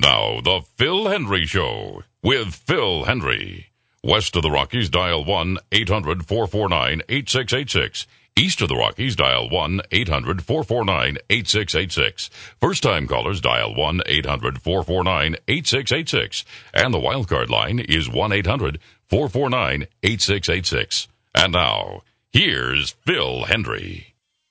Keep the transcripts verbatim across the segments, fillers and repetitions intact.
Now, the Phil Hendry Show with Phil Hendry. West of the Rockies, dial one eight hundred four four nine eight six eight six. East of the Rockies, dial one eight hundred four four nine eight six eight six. First-time callers, dial one eight hundred four four nine eight six eight six. And the wildcard line is one eight hundred four four nine eight six eight six. And now, here's Phil Hendry.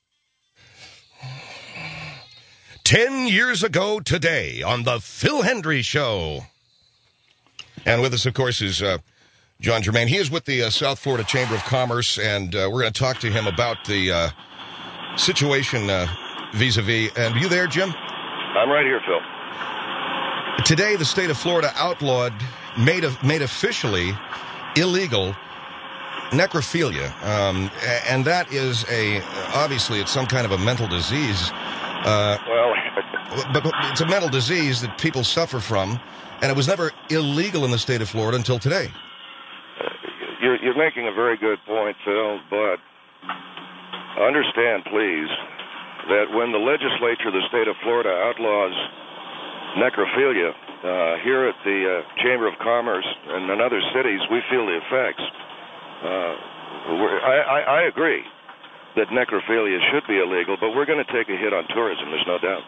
Ten years ago today on the Phil Hendry Show. And with us, of course, is uh, John Germain. He is with the uh, South Florida Chamber of Commerce, and uh, we're going to talk to him about the uh, situation uh, vis-a-vis. And are you there, Jim? I'm right here, Phil. Today, the state of Florida outlawed, made, made officially illegal necrophilia. Um, and that is a, obviously, it's some kind of a mental disease. Uh, well, but, but it's a mental disease that people suffer from, and it was never illegal in the state of Florida until today. You're, you're making a very good point, Phil, but understand, please, that when the legislature of the state of Florida outlaws necrophilia, uh, here at the uh, Chamber of Commerce and in other cities, we feel the effects. Uh, we're, I, I, I agree that necrophilia should be illegal, but we're going to take a hit on tourism, there's no doubt.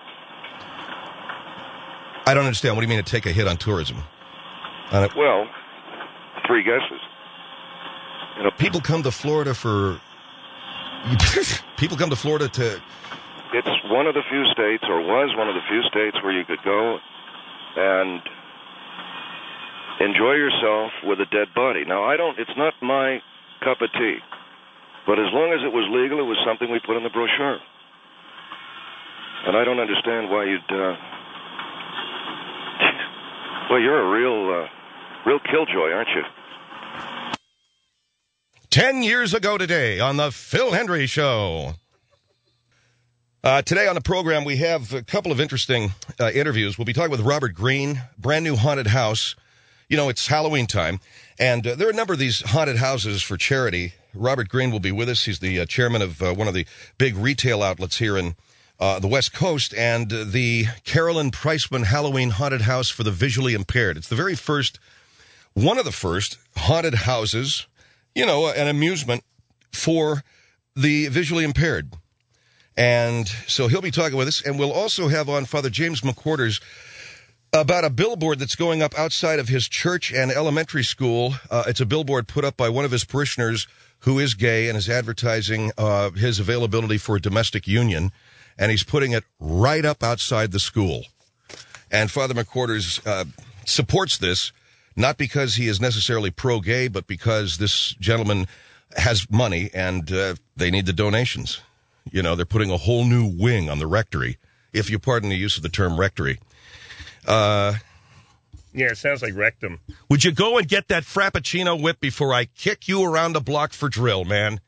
I don't understand. What do you mean to take a hit on tourism? On a- well, three guesses. You know, people come to Florida for... people come to Florida to... It's one of the few states, or was one of the few states, where you could go and enjoy yourself with a dead body. Now, I don't... It's not my cup of tea. But as long as it was legal, it was something we put in the brochure. And I don't understand why you'd... Uh... Well, you're a real, uh, real killjoy, aren't you? Ten years ago today on the Phil Hendry Show. Uh, today on the program, we have a couple of interesting uh, interviews. We'll be talking with Robert Greene, brand new haunted house. You know, it's Halloween time, and uh, there are a number of these haunted houses for charity. Robert Greene will be with us. He's the uh, chairman of uh, one of the big retail outlets here in uh, the West Coast, and uh, the Carolyn Priceman Halloween Haunted House for the Visually Impaired. It's the very first, one of the first haunted houses, you know, an amusement for the visually impaired. And so he'll be talking with us, and we'll also have on Father James McQuarters about a billboard that's going up outside of his church and elementary school. Uh, it's a billboard put up by one of his parishioners who is gay and is advertising uh, his availability for a domestic union, and he's putting it right up outside the school. And Father McQuarters uh, supports this, not because he is necessarily pro-gay, but because this gentleman has money and uh, they need the donations. You know, they're putting a whole new wing on the rectory, if you pardon the use of the term rectory. Uh, yeah, it sounds like rectum. Would you go and get that Frappuccino whip before I kick you around the block for drill, man?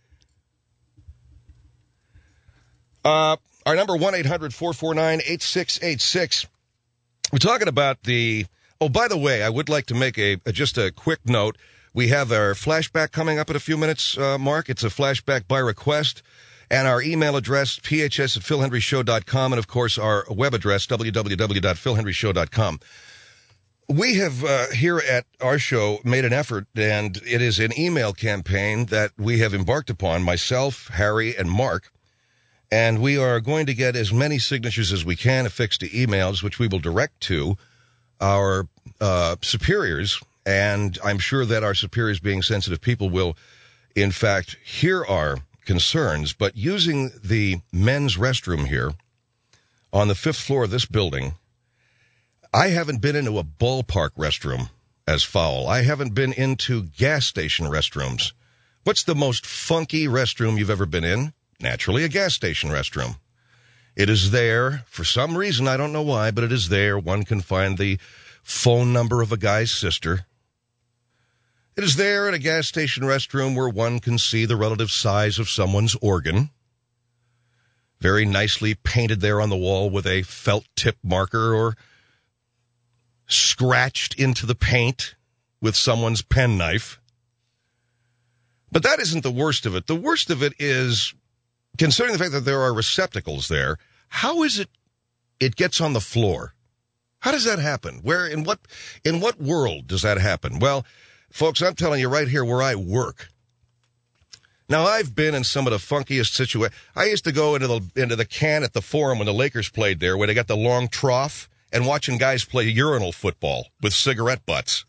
Uh, our number, one eight hundred four four nine eight six eight six. We're talking about the... Oh, by the way, I would like to make a, a just a quick note. We have our flashback coming up in a few minutes, uh, Mark. It's a flashback by request. And our email address, p h s at phil hendry show dot com, and, of course, our web address, w w w dot phil hendry show dot com. We have, uh, here at our show, made an effort, and it is an email campaign that we have embarked upon, myself, Harry, and Mark, and we are going to get as many signatures as we can affixed to emails, which we will direct to our uh, superiors, and I'm sure that our superiors, being sensitive people, will, in fact, hear our concerns. But using the men's restroom here on the fifth floor of this building, I haven't been into a ballpark restroom as foul. I haven't been into gas station restrooms. What's the most funky restroom you've ever been in? Naturally, a gas station restroom. It is there for some reason, I don't know why, but it is there. One can find the phone number of a guy's sister. It is there at a gas station restroom where one can see the relative size of someone's organ. Very nicely painted there on the wall with a felt tip marker, or scratched into the paint with someone's penknife. But that isn't the worst of it. The worst of it is, considering the fact that there are receptacles there, how is it it gets on the floor? How does that happen? Where, in what, in what world does that happen? Well, folks, I'm telling you right here where I work. Now, I've been in some of the funkiest situations. I used to go into the into the can at the Forum when the Lakers played there, where they got the long trough, and watching guys play urinal football with cigarette butts.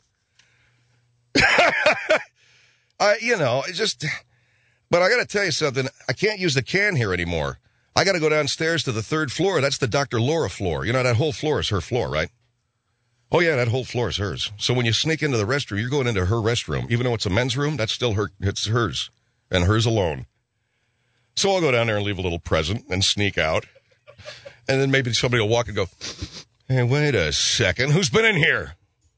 I, you know, it's just, but I got to tell you something. I can't use the can here anymore. I got to go downstairs to the third floor. That's the Doctor Laura floor. You know, that whole floor is her floor, right? Oh, yeah, that whole floor is hers. So when you sneak into the restroom, you're going into her restroom. Even though it's a men's room, that's still her, it's hers, and hers alone. So I'll go down there and leave a little present and sneak out. And then maybe somebody will walk and go, hey, wait a second, who's been in here?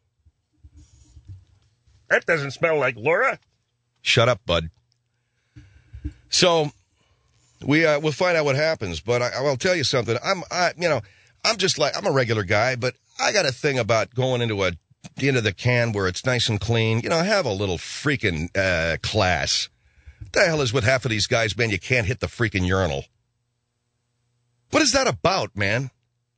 That doesn't smell like Laura. Shut up, bud. So we uh, we'll find out what happens. But I, I'll tell you something. I'm I you know I'm just like I'm a regular guy, but I got a thing about going into a into the can where it's nice and clean. You know, have a little freaking uh, class. What the hell is with half of these guys, man? You can't hit the freaking urinal. What is that about, man?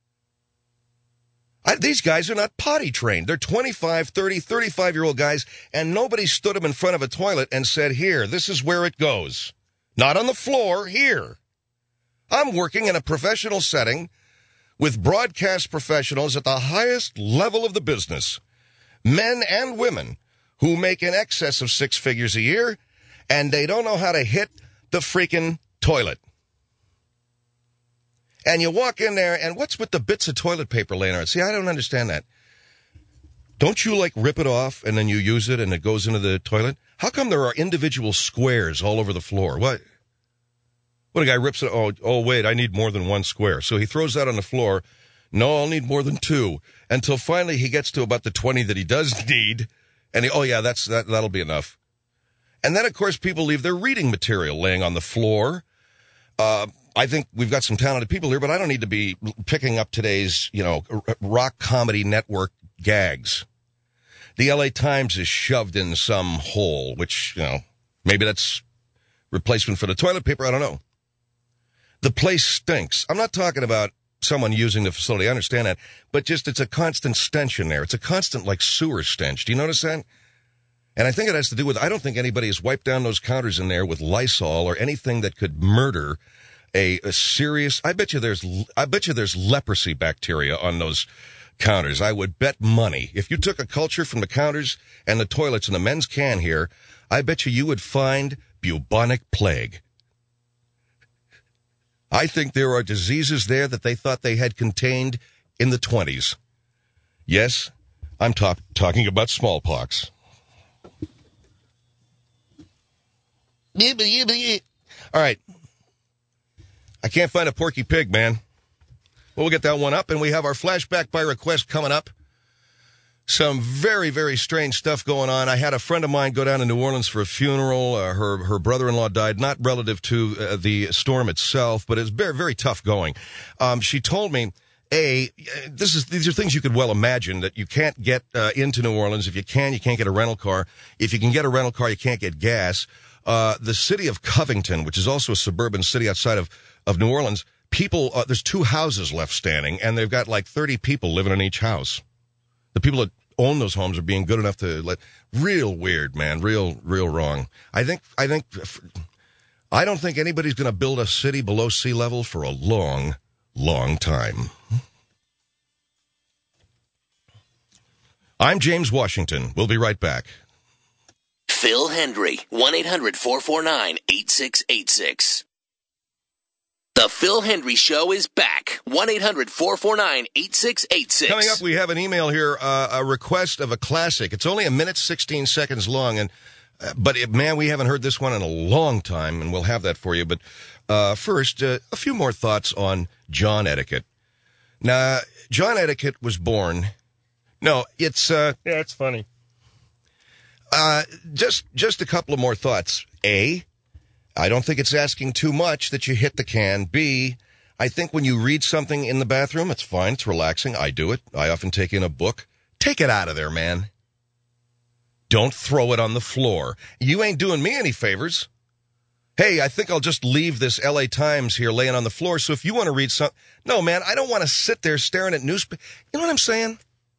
I, these guys are not potty trained. They're twenty-five, thirty, thirty-five-year-old guys, and nobody stood them in front of a toilet and said, here, this is where it goes. Not on the floor, here. I'm working in a professional setting with broadcast professionals at the highest level of the business, men and women who make in excess of six figures a year, and they don't know how to hit the freaking toilet. And you walk in there, and what's with the bits of toilet paper laying around? See, I don't understand that. Don't you, like, rip it off, and then you use it, and it goes into the toilet? How come there are individual squares all over the floor? What? What, a guy rips it? Oh, oh, wait, I need more than one square. So he throws that on the floor. No, I'll need more than two. Until finally he gets to about the twenty that he does need, and he, oh, yeah, that's that, that'll be enough. And then, of course, people leave their reading material laying on the floor. Uh... I think we've got some talented people here, but I don't need to be picking up today's, you know, rock comedy network gags. The L A Times is shoved in some hole, which, you know, maybe that's replacement for the toilet paper. I don't know. The place stinks. I'm not talking about someone using the facility. I understand that. But just it's a constant stench in there. It's a constant, like, sewer stench. Do you notice that? And I think it has to do with, I don't think anybody has wiped down those counters in there with Lysol or anything that could murder A, a serious, I bet you there's, I bet you there's leprosy bacteria on those counters. I would bet money. If you took a culture from the counters and the toilets in the men's can here, I bet you you would find bubonic plague. I think there are diseases there that they thought they had contained in the twenties. Yes, I'm talk, talking about smallpox. All right. I can't find a Porky Pig, man. Well, we'll get that one up, and we have our flashback by request coming up. Some very, very strange stuff going on. I had a friend of mine go down to New Orleans for a funeral. Uh, her her brother-in-law died, not relative to uh, the storm itself, but it's very, very tough going. Um, she told me, A, this is these are things you could well imagine, that you can't get uh, into New Orleans. If you can, you can't get a rental car. If you can get a rental car, you can't get gas. Uh, the city of Covington, which is also a suburban city outside of of New Orleans, people, uh, there's two houses left standing, and they've got like thirty people living in each house. The people that own those homes are being good enough to let, real weird, man, real, real wrong. I think, I think, I don't think anybody's going to build a city below sea level for a long, long time. I'm James Washington. We'll be right back. Phil Hendry, one eight hundred four four nine eight six eight six. The Phil Hendry Show is back. one eight hundred four four nine eight six eight six. Coming up, we have an email here, uh, a request of a classic. It's only a minute, sixteen seconds long, and uh, but it, man, we haven't heard this one in a long time, and we'll have that for you. But uh, first, uh, a few more thoughts on John Etiquette. Now, John Etiquette was born. No, it's uh, yeah, it's funny. Uh, just just a couple of more thoughts. A, I don't think it's asking too much that you hit the can. B, I think when you read something in the bathroom, it's fine. It's relaxing. I do it. I often take in a book. Take it out of there, man. Don't throw it on the floor. You ain't doing me any favors. Hey, I think I'll just leave this L A Times here laying on the floor, so if you want to read something... No, man, I don't want to sit there staring at newspaper. You know what I'm saying?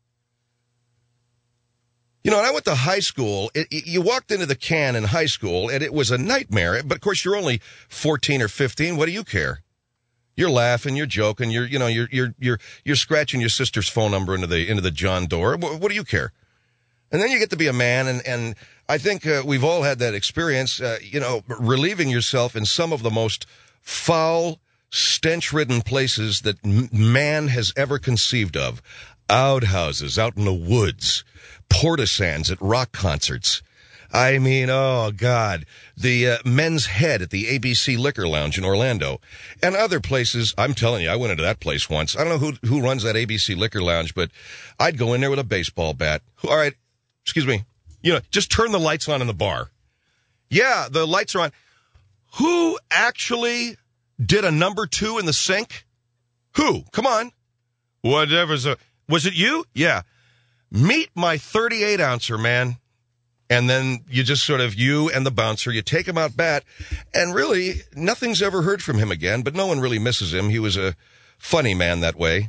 You know, when I went to high school, it, it, you walked into the can in high school, and it was a nightmare. But, of course, you're only fourteen or fifteen. What do you care? You're laughing, you're joking, you're, you know, you're, you're, you're, you're scratching your sister's phone number into the, into the John door. What, what do you care? And then you get to be a man, and, and I think uh, we've all had that experience, uh, you know, relieving yourself in some of the most foul, stench-ridden places that m- man has ever conceived of. Outhouses out in the woods, portisands at rock concerts. I mean, oh, God, the uh, Men's Head at the A B C Liquor Lounge in Orlando and other places. I'm telling you, I went into that place once. I don't know who who runs that A B C Liquor Lounge, but I'd go in there with a baseball bat. All right, excuse me. You know, just turn the lights on in the bar. Yeah, the lights are on. Who actually did a number two in the sink? Who? Come on. Whatever's a... Was it you? Yeah. Meet my thirty-eight ouncer, man. And then you just sort of, you and the bouncer, you take him out bat, and really, nothing's ever heard from him again, but no one really misses him. He was a funny man that way.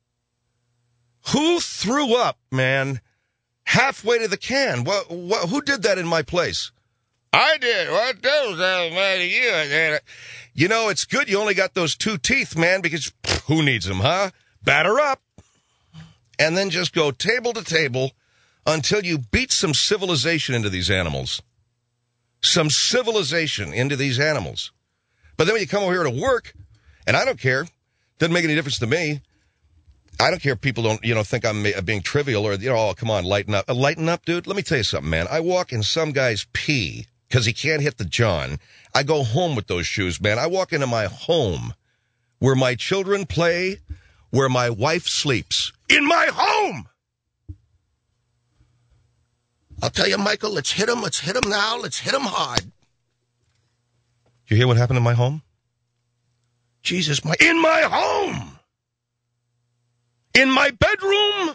Who threw up, man, halfway to the can? What, what, who did that in my place? I did. What does that matter to you? You know, it's good you only got those two teeth, man, because pff, who needs them, huh? Batter up. And then just go table to table until you beat some civilization into these animals. Some civilization into these animals. But then when you come over here to work, and I don't care, doesn't make any difference to me. I don't care if people don't, you know, think I'm being trivial or, you know, oh, come on, lighten up. Uh, lighten up, dude? Let me tell you something, man. I walk in some guy's pee because he can't hit the john. I go home with those shoes, man. I walk into my home where my children play, where my wife sleeps. In my home! I'll tell you, Michael, let's hit him. Let's hit him now. Let's hit him hard. You hear what happened in my home? Jesus, my... In my home! In my bedroom!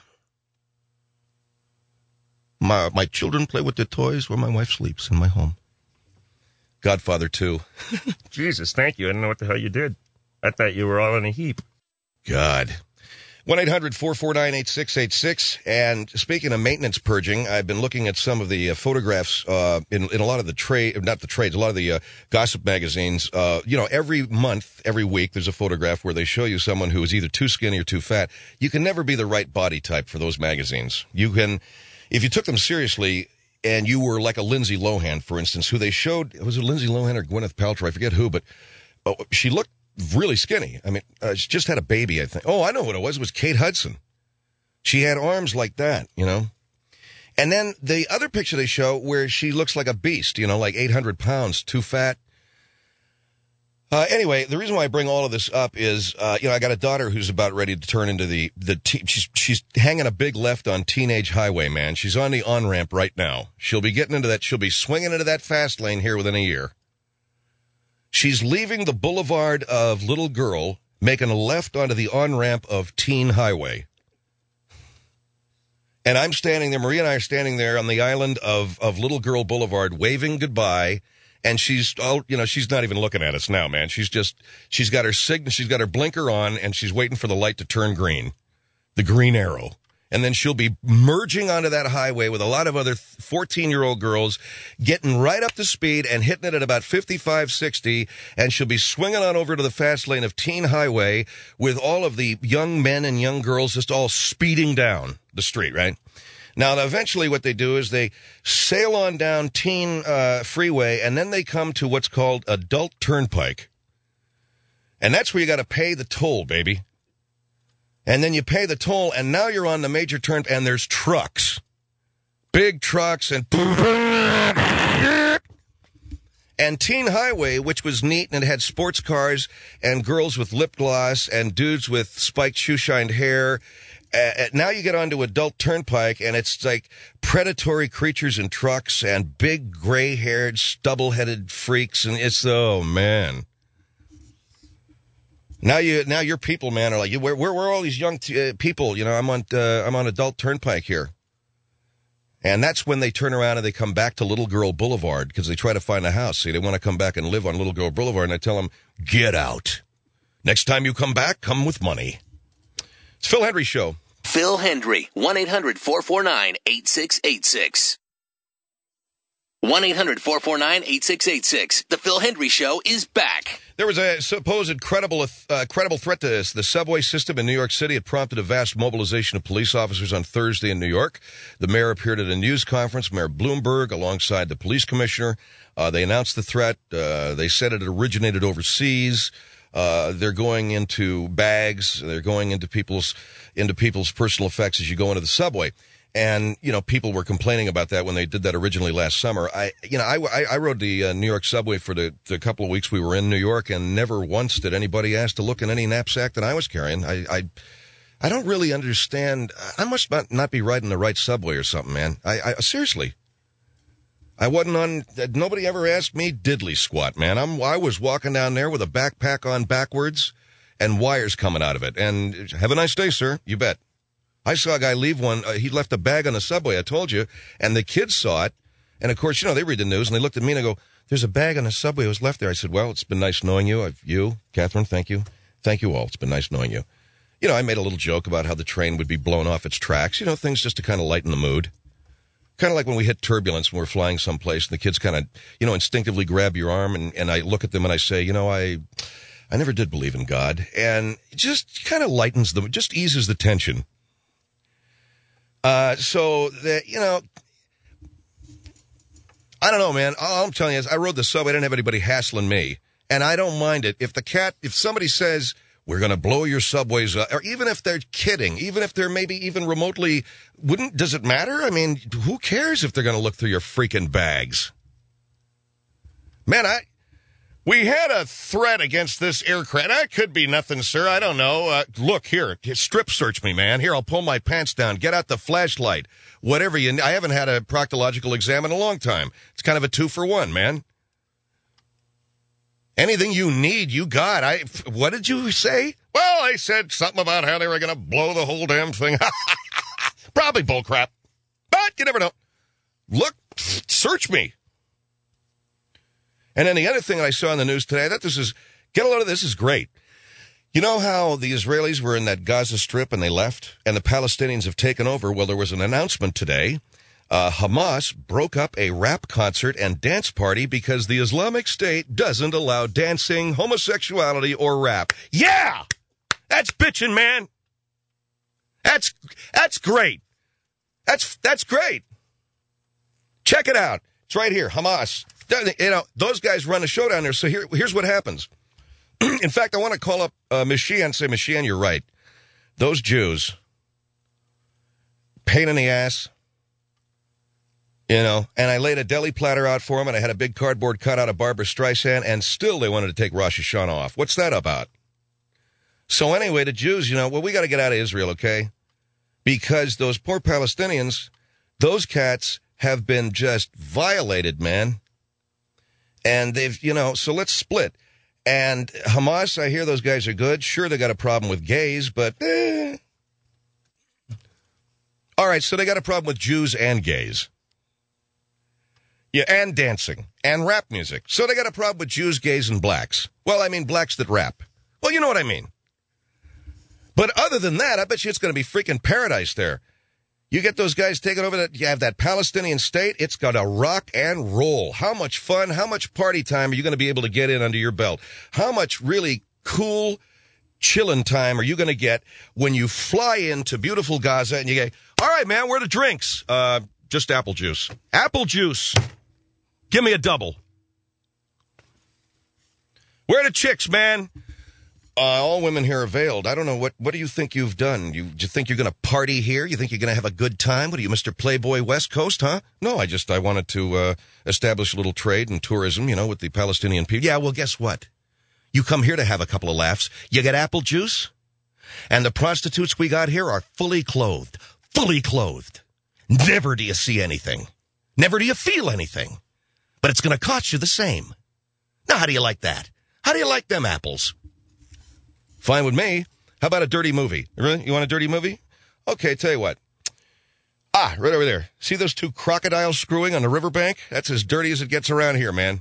My, my children play with their toys where my wife sleeps in my home. Godfather two. Jesus, thank you. I didn't know what the hell you did. I thought you were all in a heap. God. one eight hundred four four nine eight six eight six. And speaking of maintenance purging, I've been looking at some of the uh, photographs uh, in, in a lot of the trade, not the trades, a lot of the uh, gossip magazines. Uh, you know, every month, every week, there's a photograph where they show you someone who is either too skinny or too fat. You can never be the right body type for those magazines. You can, if you took them seriously and you were like a Lindsay Lohan, for instance, who they showed, was it Lindsay Lohan or Gwyneth Paltrow? I forget who, but oh, she looked really skinny. I mean, uh, she just had a baby, I think. Oh, I know what it was. It was Kate Hudson. She had arms like that, you know. And then the other picture they show where she looks like a beast, you know, like eight hundred pounds, too fat. Uh, anyway, the reason why I bring all of this up is, uh, you know, I got a daughter who's about ready to turn into the, the te- she's, she's hanging a big left on Teenage Highway, man. She's on the on-ramp right now. She'll be getting into that, she'll be swinging into that fast lane here within a year. She's leaving the boulevard of Little Girl, making a left onto the on-ramp of Teen Highway. And I'm standing there, Maria and I are standing there on the island of, of Little Girl Boulevard, waving goodbye. And she's, all, you know, she's not even looking at us now, man. She's just, she's got her signal, she's got her blinker on, and she's waiting for the light to turn green. The green arrow. And then she'll be merging onto that highway with a lot of other fourteen-year-old girls, getting right up to speed and hitting it at about fifty-five, sixty, and she'll be swinging on over to the fast lane of Teen Highway with all of the young men and young girls just all speeding down the street, right? Now, eventually what they do is they sail on down Teen uh, Freeway, and then they come to what's called Adult Turnpike. And that's where you got to pay the toll, baby. And then you pay the toll, and now you're on the major turn, and there's trucks. Big trucks, and... And Teen Highway, which was neat, and it had sports cars, and girls with lip gloss, and dudes with spiked shoe-shined hair. Uh, now you get onto Adult Turnpike, and it's like predatory creatures in trucks, and big gray-haired, stubble-headed freaks, and it's, oh, man... Now you, now your people, man, are like, where, where, where are all these young t- uh, people? You know, I'm on, uh, I'm on Adult Turnpike here. And that's when they turn around and they come back to Little Girl Boulevard because they try to find a house. See, they want to come back and live on Little Girl Boulevard. And I tell them, get out. Next time you come back, come with money. It's Phil Hendry Show. Phil Hendry, one eight hundred four four nine eight six eight six. one eight hundred four four nine eight six eight six. The Phil Hendry Show is back. There was a supposed credible uh, credible threat to the subway system in New York City. It prompted a vast mobilization of police officers on Thursday in New York. The mayor appeared at a news conference, Mayor Bloomberg, alongside the police commissioner. Uh, they announced the threat. Uh, they said it originated overseas. Uh, they're going into bags. They're going into people's into people's personal effects as you go into the subway. And, you know, people were complaining about that when they did that originally last summer. I, you know, I, I rode the uh, New York subway for the, the couple of weeks we were in New York, and never once did anybody ask to look in any knapsack that I was carrying. I, I, I don't really understand. I must not, not be riding the right subway or something, man. I, I seriously. I wasn't on, nobody ever asked me diddly squat, man. I'm, I was walking down there with a backpack on backwards and wires coming out of it. And have a nice day, sir. You bet. I saw a guy leave one. Uh, he left a bag on the subway, I told you, and the kids saw it. And, of course, you know, they read the news, and they looked at me and they go, there's a bag on the subway. It was left there. I said, well, it's been nice knowing you. I've, you, Catherine, thank you. Thank you all. It's been nice knowing you. You know, I made a little joke about how the train would be blown off its tracks. You know, things just to kind of lighten the mood. Kind of like when we hit turbulence when we're flying someplace, and the kids kind of, you know, instinctively grab your arm, and, and I look at them and I say, you know, I I never did believe in God. And it just kind of lightens them, just eases the tension. Uh, so, that, you know, I don't know, man. All I'm telling you is I rode the subway. I didn't have anybody hassling me. And I don't mind it. If the cat, if somebody says, we're going to blow your subways up, or even if they're kidding, even if they're maybe even remotely, wouldn't, does it matter? I mean, who cares if they're going to look through your freaking bags? Man, I, we had a threat against this aircraft. That could be nothing, sir. I don't know. Uh, look, here, strip search me, man. Here, I'll pull my pants down. Get out the flashlight. Whatever you, I haven't had a proctological exam in a long time. It's kind of a two for one, man. Anything you need, you got. I, what did you say? Well, I said something about how they were going to blow the whole damn thing. Probably bullcrap. But you never know. Look, search me. And then the other thing I saw in the news today, I thought this is, get a load of this, is great. You know how the Israelis were in that Gaza Strip and they left, and the Palestinians have taken over? Well, there was an announcement today. Uh, Hamas broke up a rap concert and dance party because the Islamic State doesn't allow dancing, homosexuality, or rap. Yeah! That's bitchin', man. That's, that's great. That's, that's great. Check it out. It's right here. Hamas. You know, those guys run a show down there, so here, here's what happens. In fact, I want to call up uh, Miss Sheehan and say, Miss Sheehan, you're right. Those Jews, pain in the ass, you know, and I laid a deli platter out for them, and I had a big cardboard cutout of Barbara Streisand, and still they wanted to take Rosh Hashanah off. What's that about? So anyway, the Jews, you know, well, we got to get out of Israel, okay? Because those poor Palestinians, those cats have been just violated, man. And they've, you know, so let's split. And Hamas, I hear those guys are good. Sure, they got a problem with gays, but eh. All right, so they got a problem with Jews and gays. Yeah, and dancing, and rap music. So they got a problem with Jews, gays, and blacks. Well, I mean blacks that rap. Well, you know what I mean. But other than that, I bet you it's going to be freaking paradise there. You get those guys taking over that, you have that Palestinian state, it's going to rock and roll. How much fun, how much party time are you going to be able to get in under your belt? How much really cool, chilling time are you going to get when you fly into beautiful Gaza and you go, all right, man, where are the drinks? Uh, just apple juice. Apple juice. Give me a double. Where are the chicks, man? Uh, all women here are veiled. I don't know. What What do you think you've done? You, do you think you're going to party here? You think you're going to have a good time? What are you, Mister Playboy West Coast, huh? No, I just, I wanted to uh, establish a little trade and tourism, you know, with the Palestinian people. Yeah, well, guess what? You come here to have a couple of laughs. You get apple juice, and the prostitutes we got here are fully clothed. Fully clothed. Never do you see anything. Never do you feel anything. But it's going to cost you the same. Now, how do you like that? How do you like them apples? Fine with me. How about a dirty movie? Really? You want a dirty movie? Okay, tell you what. Ah, Ah, right over there. See those two crocodiles screwing on the riverbank? That's as dirty as it gets around here, man.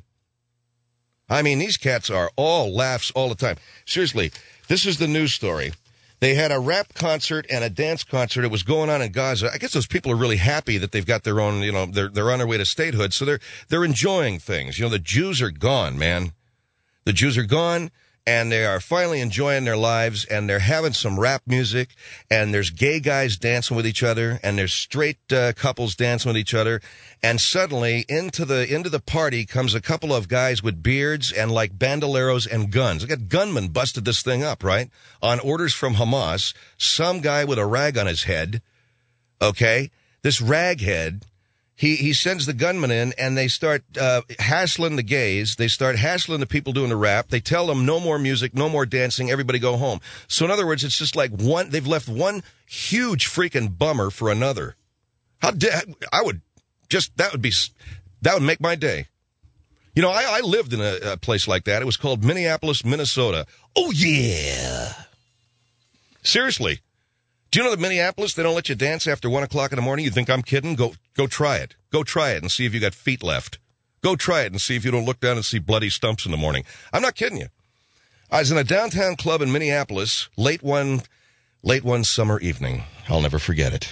I mean, these cats are all laughs all the time. Seriously, this is the news story. They had a rap concert and a dance concert. It was going on in Gaza. I guess those people are really happy that they've got their own, you know, they're, they're on their way to statehood. So they're, they're enjoying things. You know, the Jews are gone, man. The Jews are gone, and they are finally enjoying their lives, and they're having some rap music, and there's gay guys dancing with each other, and there's straight uh, couples dancing with each other, and suddenly into the into the party comes a couple of guys with beards and like bandoleros and guns. I got gunmen busted this thing up, right? On orders from Hamas, some guy with a rag on his head, okay? This raghead, He he sends the gunman in, and they start uh, hassling the gays. They start hassling the people doing the rap. They tell them no more music, no more dancing, everybody go home. So in other words, it's just like one, they've left one huge freaking bummer for another. How da- I would just, that would be, that would make my day. You know, I, I lived in a, a place like that. It was called Minneapolis, Minnesota. Oh, yeah. Seriously. Do you know that Minneapolis, they don't let you dance after one o'clock in the morning? You think I'm kidding? Go go try it. Go try it and see if you got feet left. Go try it and see if you don't look down and see bloody stumps in the morning. I'm not kidding you. I was in a downtown club in Minneapolis late one, late one summer evening. I'll never forget it.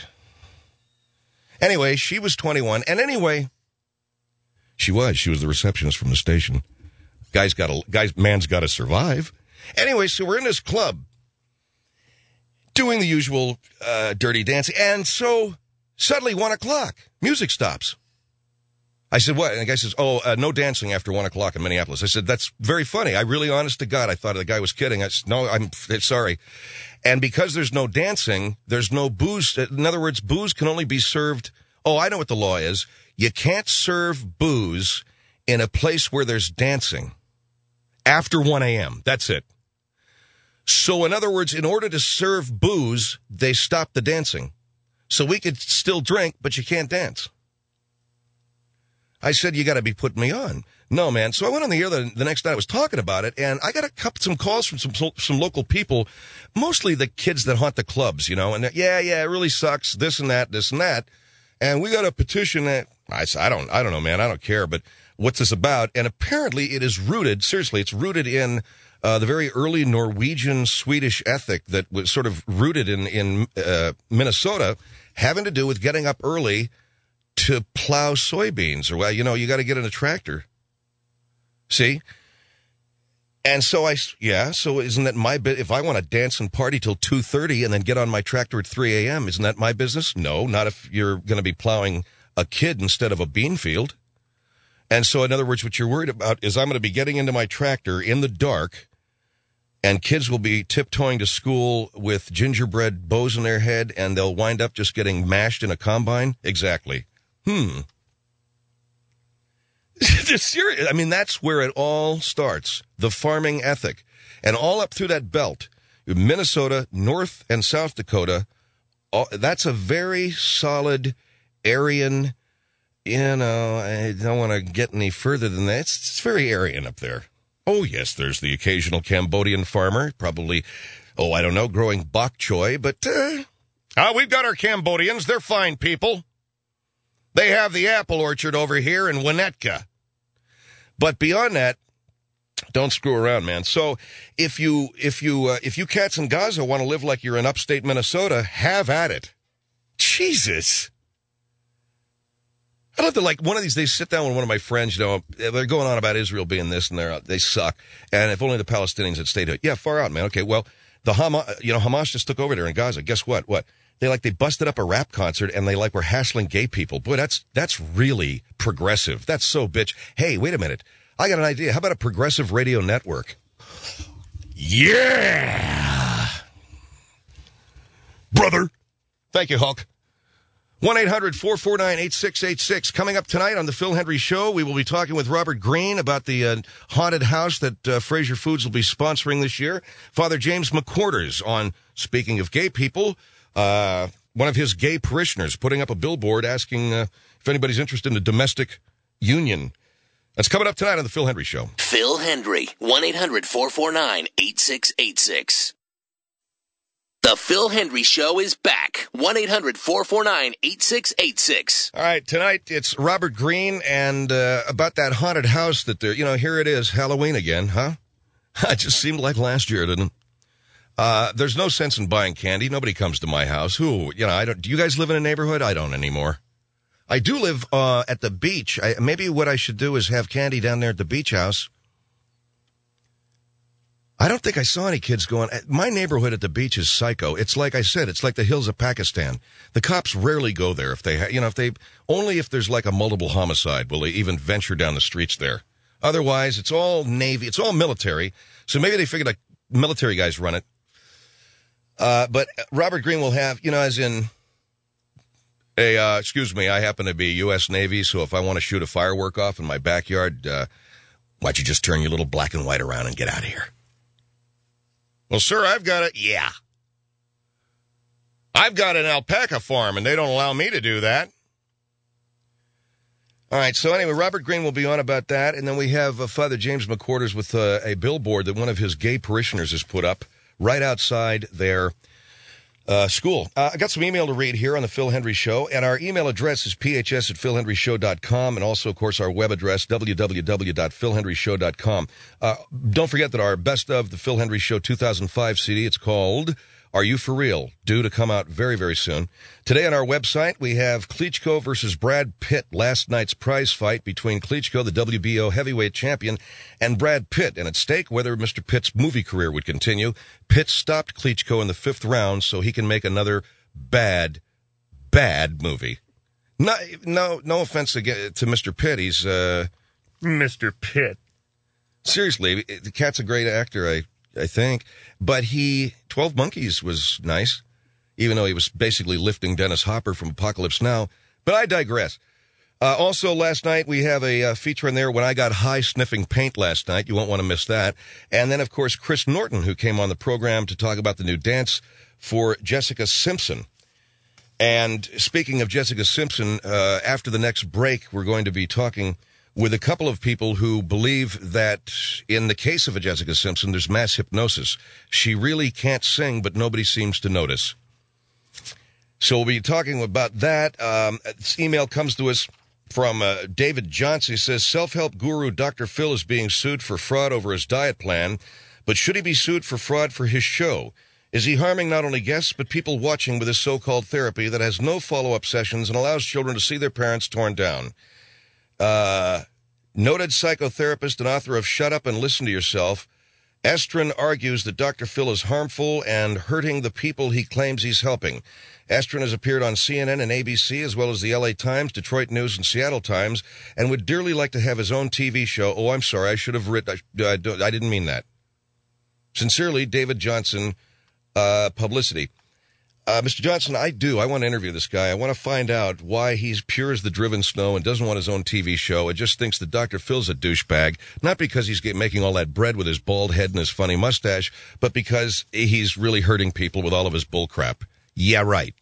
Anyway, she was twenty-one. And anyway, she was. She was the receptionist from the station. Guy's got to, guy's, man's got to survive. Anyway, so we're in this club, doing the usual uh, dirty dancing, and so suddenly one o'clock, music stops. I said, what? And the guy says, oh, uh, no dancing after one o'clock in Minneapolis. I said, that's very funny. I really, honest to God, I thought the guy was kidding. I said, no, I'm sorry. And because there's no dancing, there's no booze. In other words, booze can only be served. Oh, I know what the law is. You can't serve booze in a place where there's dancing after one a.m. That's it. So, in other words, in order to serve booze, they stopped the dancing. So we could still drink, but you can't dance. I said, you got to be putting me on. No, man. So I went on the air the, the next night. I was talking about it, and I got a couple, some calls from some some local people, mostly the kids that haunt the clubs, you know. And yeah, yeah, it really sucks. This and that, this and that. And we got a petition that I said, I don't, I don't know, man. I don't care. But what's this about? And apparently, it is rooted. Seriously, it's rooted in Uh, the very early Norwegian Swedish ethic that was sort of rooted in, in uh, Minnesota, having to do with getting up early to plow soybeans. Or, well, you know, you got to get in a tractor. See? And so I, yeah, so isn't that my bit? If I want to dance and party till two thirty and then get on my tractor at three a.m., isn't that my business? No, not if you're going to be plowing a kid instead of a bean field. And so, in other words, what you're worried about is I'm going to be getting into my tractor in the dark, and kids will be tiptoeing to school with gingerbread bows in their head, and they'll wind up just getting mashed in a combine? Exactly. Hmm. Serious. I mean, that's where it all starts, the farming ethic. And all up through that belt, Minnesota, North and South Dakota, all, that's a very solid Aryan, you know, I don't want to get any further than that. It's, it's very Aryan up there. Oh, yes, there's the occasional Cambodian farmer, probably, oh, I don't know, growing bok choy, but, uh, oh, we've got our Cambodians. They're fine people. They have the apple orchard over here in Winnetka. But beyond that, don't screw around, man. So if you, if you, uh, if you cats in Gaza want to live like you're in upstate Minnesota, have at it. Jesus. I'd love to, like, one of these days sit down with one of my friends, you know, they're going on about Israel being this and they're, they suck. And if only the Palestinians had stayed here. Yeah, far out, man. Okay, well, the Hamas, you know, Hamas just took over there in Gaza. Guess what? What? They, like, they busted up a rap concert and they, like, were hassling gay people. Boy, that's, that's really progressive. That's so bitch. Hey, wait a minute. I got an idea. How about a progressive radio network? Yeah! Brother. Thank you, Hulk. one eight hundred four four nine eight six eight six. Coming up tonight on the Phil Hendry Show, we will be talking with Robert Greene about the uh, haunted house that uh, Fraser Foods will be sponsoring this year. Father James McQuarters on, speaking of gay people, uh, one of his gay parishioners putting up a billboard asking uh, if anybody's interested in a domestic union. That's coming up tonight on the Phil Hendry Show. Phil Hendry, one eight hundred four four nine eight six eight six. The Phil Hendry Show is back. one eight hundred four four nine eight six eight six. All right, tonight it's Robert Greene and uh, about that haunted house that they're, you know, here it is, Halloween again, huh? It just seemed like last year, didn't it? Uh, there's no sense in buying candy. Nobody comes to my house. Who, you know, I don't, do you guys live in a neighborhood? I don't anymore. I do live uh, at the beach. I, maybe what I should do is have candy down there at the beach house. I don't think I saw any kids going. My neighborhood at the beach is psycho. It's like I said, it's like the hills of Pakistan. The cops rarely go there if they, ha- you know, if they, only if there's like a multiple homicide will they even venture down the streets there. Otherwise, it's all Navy, it's all military. So maybe they figured like military guys run it. Uh, but Robert Greene will have, you know, as in a, uh, excuse me, I happen to be U S Navy, so if I want to shoot a firework off in my backyard, uh, why'd you just turn your little black and white around and get out of here? Well, sir, I've got a, yeah. I've got an alpaca farm, and they don't allow me to do that. All right, so anyway, Robert Greene will be on about that, and then we have uh, Father James McQuarters with uh, a billboard that one of his gay parishioners has put up right outside their uh, school. Uh, I got some email to read here on the Phil Hendry Show, and our email address is p h s at phil hendry show dot com, and also, of course, our web address, w w w dot phil hendry show dot com. Uh, don't forget that our Best of the Phil Hendry Show two thousand five C D, it's called Are You For Real? Due to come out very, very soon. Today on our website, we have Klitschko versus Brad Pitt, last night's prize fight between Klitschko, the W B O heavyweight champion, and Brad Pitt. And at stake, whether Mister Pitt's movie career would continue. Pitt stopped Klitschko in the fifth round so he can make another bad, bad movie. No, no, no offense to, to Mister Pitt. He's, uh... Mister Pitt. Seriously, the cat's a great actor, I I think. But he, twelve Monkeys was nice, even though he was basically lifting Dennis Hopper from Apocalypse Now. But I digress. Uh, also, last night, we have a uh, feature in there, When I Got High Sniffing Paint last night. You won't want to miss that. And then, of course, Chris Norton, who came on the program to talk about the new dance for Jessica Simpson. And speaking of Jessica Simpson, uh, after the next break, we're going to be talking with a couple of people who believe that in the case of a Jessica Simpson, there's mass hypnosis. She really can't sing, but nobody seems to notice. So we'll be talking about that. Um, this email comes to us from uh, David Johnson. He says, self-help guru Doctor Phil is being sued for fraud over his diet plan, but should he be sued for fraud for his show? Is he harming not only guests, but people watching with his so-called therapy that has no follow-up sessions and allows children to see their parents torn down? Uh, noted psychotherapist and author of Shut Up and Listen to Yourself, Estrin argues that Doctor Phil is harmful and hurting the people he claims he's helping. Estrin has appeared on C N N and A B C, as well as the L A Times, Detroit News, and Seattle Times, and would dearly like to have his own T V show. Oh, I'm sorry, I should have written, I, I, I didn't mean that. Sincerely, David Johnson, uh, Publicity. Uh, Mister Johnson, I do. I want to interview this guy. I want to find out why he's pure as the driven snow and doesn't want his own T V show. It just thinks that Doctor Phil's a douchebag, not because he's get, making all that bread with his bald head and his funny mustache, but because he's really hurting people with all of his bull crap. Yeah, right.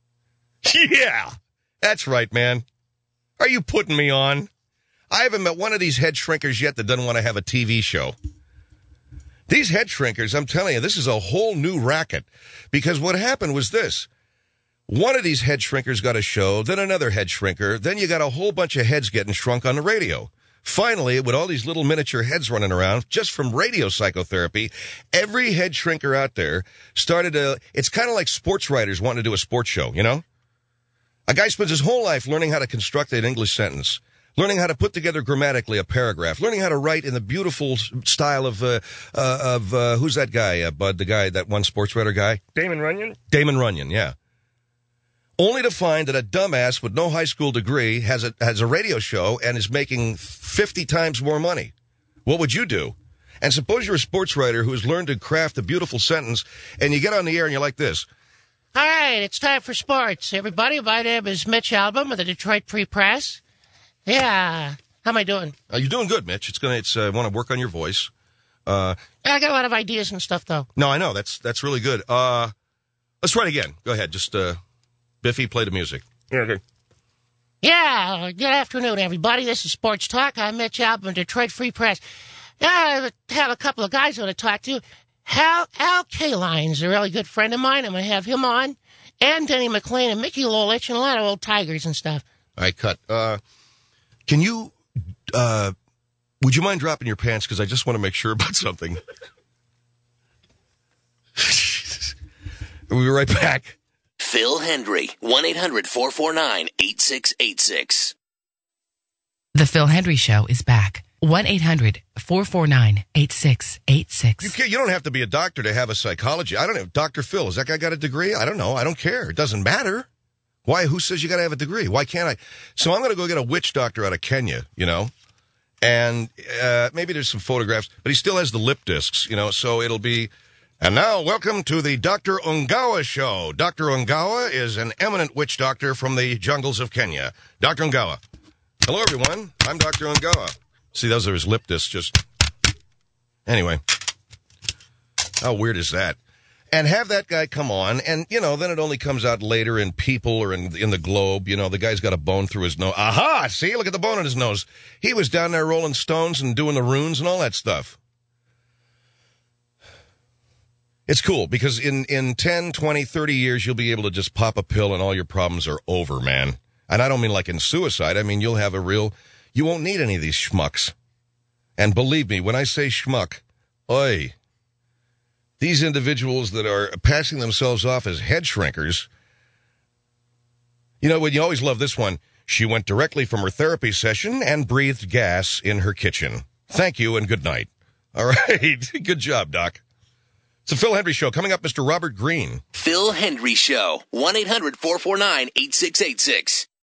Yeah, that's right, man. Are you putting me on? I haven't met one of these head shrinkers yet that doesn't want to have a T V show. These head shrinkers, I'm telling you, this is a whole new racket. Because what happened was this. One of these head shrinkers got a show, then another head shrinker, then you got a whole bunch of heads getting shrunk on the radio. Finally, with all these little miniature heads running around, just from radio psychotherapy, every head shrinker out there started a, it's kind of like sports writers wanting to do a sports show, you know? A guy spends his whole life learning how to construct an English sentence, learning how to put together grammatically a paragraph, learning how to write in the beautiful style of, uh, uh of, uh, who's that guy, uh, Bud, the guy, that one sports writer guy? Damon Runyon? Damon Runyon, yeah. Only to find that a dumbass with no high school degree has a, has a radio show and is making fifty times more money. What would you do? And suppose you're a sports writer who has learned to craft a beautiful sentence, and you get on the air and you're like this. All right, it's time for sports. Everybody, my name is Mitch Albom of the Detroit Free Press. Yeah, how am I doing? Uh, you're doing good, Mitch. It's gonna. It's. I uh, want to work on your voice. Uh, I got a lot of ideas and stuff, though. No, I know. That's that's really good. Uh, let's try it again. Go ahead. Just, uh, Biffy, play the music. Yeah, okay. Yeah, good afternoon, everybody. This is Sports Talk. I'm Mitch Albom of Detroit Free Press. Yeah, I have a couple of guys I want to talk to. Hal, Al Kaline's a really good friend of mine. I'm going to have him on. And Denny McLean and Mickey Lolich and a lot of old Tigers and stuff. All right, cut. Uh, can you, uh, would you mind dropping your pants? Because I just want to make sure about something. We'll be right back. Phil Hendry, one eight hundred four four nine eight six eight six. The Phil Hendry Show is back. one eight hundred four four nine eight six eight six. You can't, you don't have to be a doctor to have a psychology. I don't know. Doctor Phil, has that guy got a degree? I don't know. I don't care. It doesn't matter. Why? Who says you got to have a degree? Why can't I? So I'm going to go get a witch doctor out of Kenya, you know, and uh, maybe there's some photographs, but he still has the lip discs, you know, so it'll be. And now, welcome to the Doctor Ungawa Show. Doctor Ungawa is an eminent witch doctor from the jungles of Kenya. Doctor Ungawa. Hello, everyone. I'm Doctor Ungawa. See, those are his lip discs, just... Anyway. How weird is that? And have that guy come on, and, you know, then it only comes out later in People or in, in the Globe. You know, the guy's got a bone through his nose. Aha! See? Look at the bone in his nose. He was down there rolling stones and doing the runes and all that stuff. It's cool, because in, in ten, twenty, thirty years, you'll be able to just pop a pill and all your problems are over, man. And I don't mean like in suicide. I mean, you'll have a real... You won't need any of these schmucks. And believe me, when I say schmuck, oi, these individuals that are passing themselves off as head shrinkers, you know, when you always love this one, she went directly from her therapy session and breathed gas in her kitchen. Thank you and good night. All right. Good job, Doc. It's the Phil Hendry Show. Coming up, Mister Robert Green. Phil Hendry Show, one eight hundred four four nine eight six eight six.